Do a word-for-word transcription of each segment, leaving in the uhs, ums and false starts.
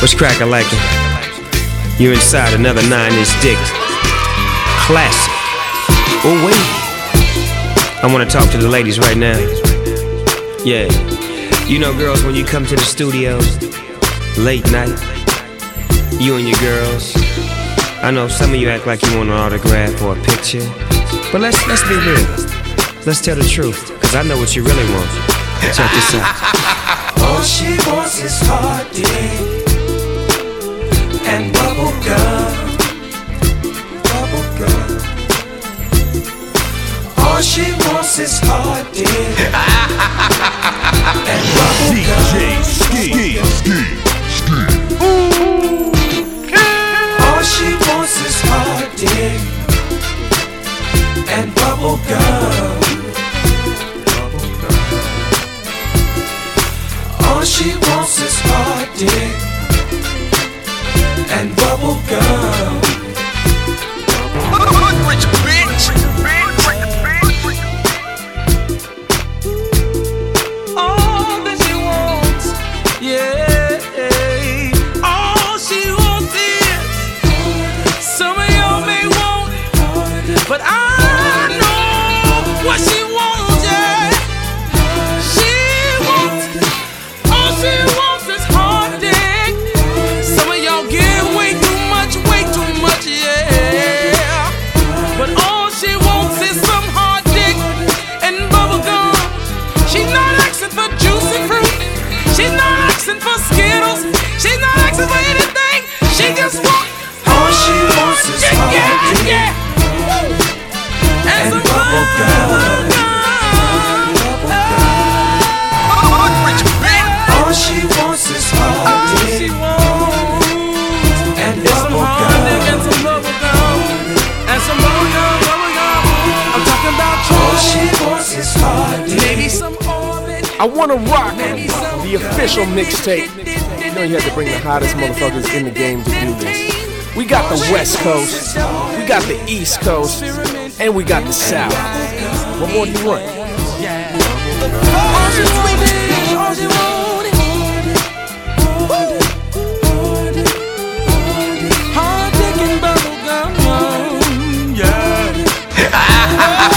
What's crack, I like it. You're inside another nine-inch dick. Classic. Oh wait, I wanna talk to the ladies right now. Yeah, you know girls, when you come to the studio late night, you and your girls, I know some of you act like you want an autograph or a picture, but let's let's be real. Let's tell the truth, cause I know what you really want. Check this out. All she wants is hard dick and bubble gum. Bubble gum. All she wants is hard dick and bubble gum. D J Ski, Ski, Ski. All she wants is hard dick and bubble gum. All she wants is hard dick and bubble gum. Rich bitch. All that she wants, yeah. All she wants is, some of y'all may want it, but I know what she wants, yeah. She wants, all she wants is hard dick. Some of y'all give way too much, way too much, yeah. But all she wants is some hard dick and bubble gum. She's not asking for juicy fruit. She's not asking for Skittles. She's not asking for anything. She just wants, all she wants is hard dick, yeah, yeah. And, and some bubble gum. All she wants is hard dick and bubble gum. And some bubble gum. And some bubble gum, bubble gum. I'm talking about you. All she wants is hard dick. Maybe some orbit. I wanna rock the official mixtape. You know you had to bring the hottest motherfuckers in the game to do this. We got the West Coast, we got the East Coast, and we got the South. What more do you want? All she want is, all she want is hard dick and bubble gum, yeah.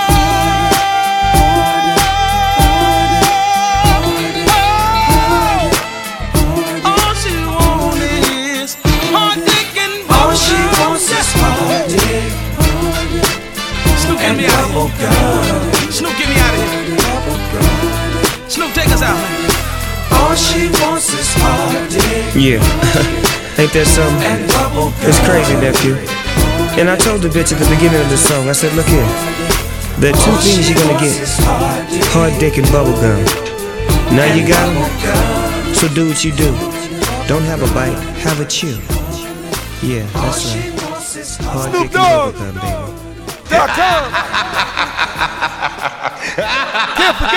All she wants is hard dick and bubble gum. All she wants is hard dick Snoop, get me out of here. Snoop, get me out of here. Snoop, take us out. All she wants is hard dick. Yeah, ain't that something? And bubble gum. It's crazy, nephew. And I told the bitch at the beginning of the song, I said, look here, there are two things you're gonna get: hard dick and bubble gum. Now you got them, so do what you do. Don't have a bite, have a chew. Yeah, that's right. Hard dick and bubble gum, baby. Dot com. Can't forget